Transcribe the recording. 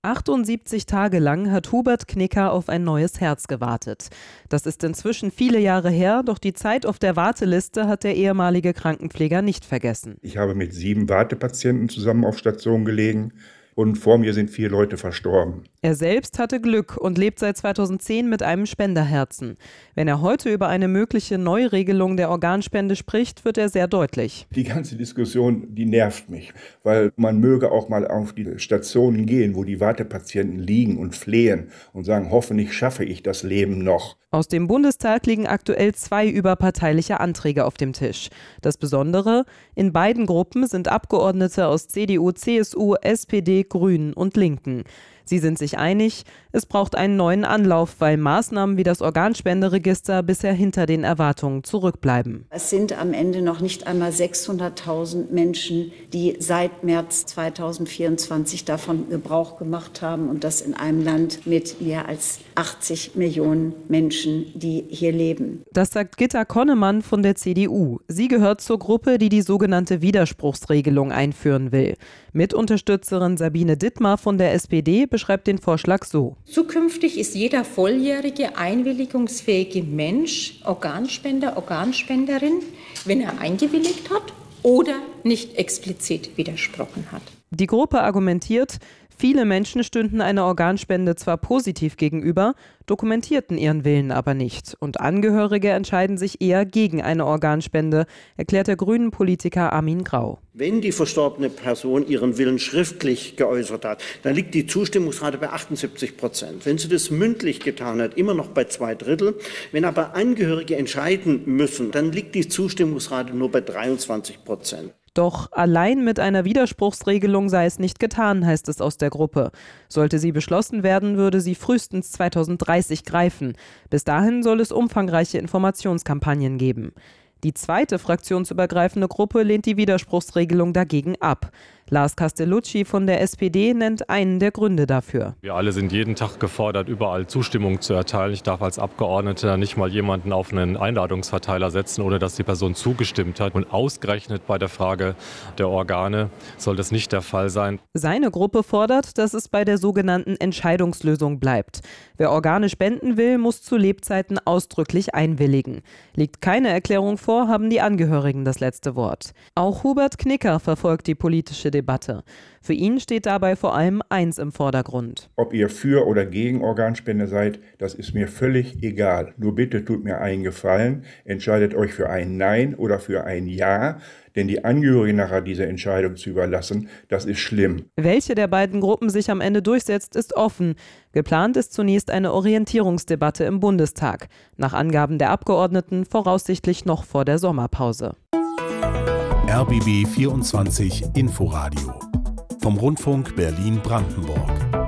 78 Tage lang hat Hubert Knicker auf ein neues Herz gewartet. Das ist inzwischen viele Jahre her, doch die Zeit auf der Warteliste hat der ehemalige Krankenpfleger nicht vergessen. Ich habe mit 7 Wartepatienten zusammen auf Station gelegen. Und vor mir sind 4 Leute verstorben. Er selbst hatte Glück und lebt seit 2010 mit einem Spenderherzen. Wenn er heute über eine mögliche Neuregelung der Organspende spricht, wird er sehr deutlich. Die ganze Diskussion, die nervt mich, weil man möge auch mal auf die Stationen gehen, wo die Wartepatienten liegen und flehen und sagen, hoffentlich schaffe ich das Leben noch. Aus dem Bundestag liegen aktuell 2 überparteiliche Anträge auf dem Tisch. Das Besondere, in beiden Gruppen sind Abgeordnete aus CDU, CSU, SPD, Grünen und Linken. Sie sind sich einig, es braucht einen neuen Anlauf, weil Maßnahmen wie das Organspenderegister bisher hinter den Erwartungen zurückbleiben. Es sind am Ende noch nicht einmal 600.000 Menschen, die seit März 2024 davon Gebrauch gemacht haben, und das in einem Land mit mehr als 80 Millionen Menschen, die hier leben. Das sagt Gitta Konnemann von der CDU. Sie gehört zur Gruppe, die die sogenannte Widerspruchsregelung einführen will. Mitunterstützerin Sabine Dittmar von der SPD beschreibt den Vorschlag so. Zukünftig ist jeder volljährige, einwilligungsfähige Mensch Organspender, Organspenderin, wenn er eingewilligt hat oder nicht explizit widersprochen hat. Die Gruppe argumentiert, viele Menschen stünden einer Organspende zwar positiv gegenüber, dokumentierten ihren Willen aber nicht. Und Angehörige entscheiden sich eher gegen eine Organspende, erklärt der Grünen-Politiker Armin Grau. Wenn die verstorbene Person ihren Willen schriftlich geäußert hat, dann liegt die Zustimmungsrate bei 78%. Wenn sie das mündlich getan hat, immer noch bei 2/3. Wenn aber Angehörige entscheiden müssen, dann liegt die Zustimmungsrate nur bei 23%. Doch allein mit einer Widerspruchsregelung sei es nicht getan, heißt es aus der Gruppe. Sollte sie beschlossen werden, würde sie frühestens 2030 greifen. Bis dahin soll es umfangreiche Informationskampagnen geben. Die zweite fraktionsübergreifende Gruppe lehnt die Widerspruchsregelung dagegen ab. Lars Castellucci von der SPD nennt einen der Gründe dafür. Wir alle sind jeden Tag gefordert, überall Zustimmung zu erteilen. Ich darf als Abgeordneter nicht mal jemanden auf einen Einladungsverteiler setzen, ohne dass die Person zugestimmt hat. Und ausgerechnet bei der Frage der Organe soll das nicht der Fall sein. Seine Gruppe fordert, dass es bei der sogenannten Entscheidungslösung bleibt. Wer Organe spenden will, muss zu Lebzeiten ausdrücklich einwilligen. Liegt keine Erklärung vor, haben die Angehörigen das letzte Wort. Auch Hubert Knicker verfolgt die politische Debatte. Für ihn steht dabei vor allem eins im Vordergrund. Ob ihr für oder gegen Organspende seid, das ist mir völlig egal. Nur bitte tut mir einen Gefallen, entscheidet euch für ein Nein oder für ein Ja, denn die Angehörigen nachher diese Entscheidung zu überlassen, das ist schlimm. Welche der beiden Gruppen sich am Ende durchsetzt, ist offen. Geplant ist zunächst eine Orientierungsdebatte im Bundestag. Nach Angaben der Abgeordneten voraussichtlich noch vor der Sommerpause. RBB 24 Inforadio vom Rundfunk Berlin-Brandenburg.